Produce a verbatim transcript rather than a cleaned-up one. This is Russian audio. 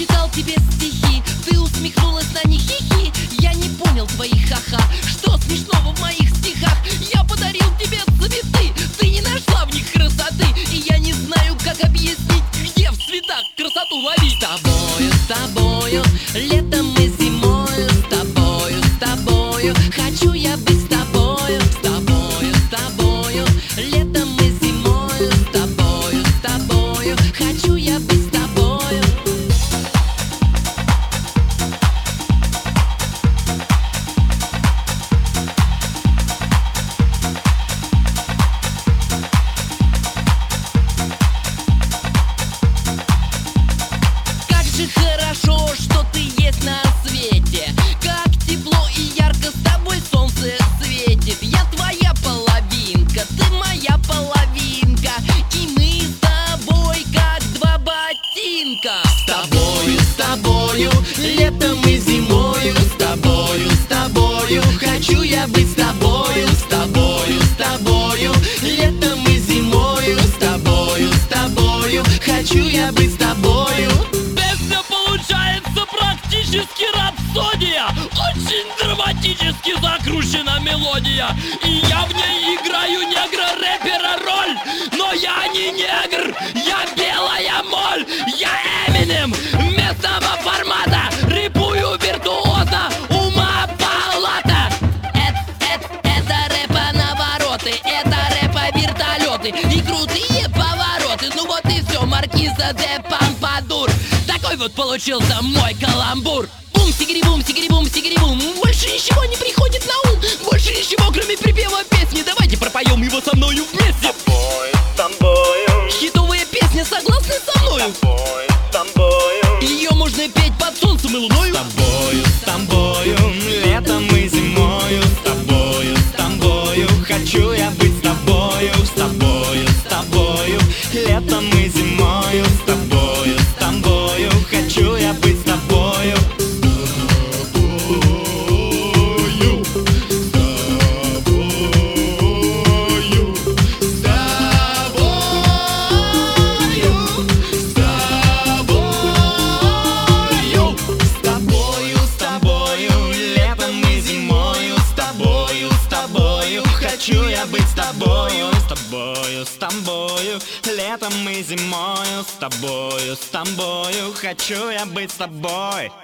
читал тебе стихи, ты усмехнулась на них, хихи. Я не понял твоих ха-ха, что смешного в моих стихах? Я подарил тебе цветы, ты не нашла в них красоты. И я не знаю, как объяснить, где в цветах красоту ловить. С тобою, с тобою, летом и зимою, с тобою, с тобою, хочу я быть с тобою. С тобою, с тобою, летом и зимою, с тобою, с тобою, хочу я быть с тобою. Как же хорошо, что ты есть на свете. Как тепло и ярко с тобой солнце светит. Я твоя половинка, ты моя половинка, и мы с тобой как два ботинка. С тобою, с тобою, летом и зимою, с тобою, с тобою, хочу я быть с тобою. С тобою, с тобою, летом и зимою, с тобою, с тобою, хочу я быть с тобою. Песня получается практически рапсодия. Очень драматически закручена мелодия. И я в ней играю негра-рэпера роль. Но я не негр, я белая моль. Я Эминем местного формата, рэпую виртуозно, ума палата. Это, это, это рэпа навороты, это рэпа вертолеты и крутые повороты. Ну вот и все, маркиза де Помпадур. Такой вот получился мой каламбур. Бум, сигири бум, сигири бум, сигири бум. Больше ничего не приходит на ум, больше ничего, кроме припева песни. Давайте пропоем его со мною вместе. С тобою, с тобою, Хитовая песня, согласны со мною? с тобою, с тобою, Ее можно петь под солнцем и луною. С тобою, с тобою, летом и зимою, с тобою, с тобою, хочу я быть с тобою. С тобою, с тобою, летом и зимою, с тобою, с тобою, хочу я быть с тобою. С тобою, с тобою, летом и зимою, с тобою, с тобою, хочу я быть с тобою. С тобою, с тобою, летом и зимою, с тобою, с тобою, хочу я быть с тобой.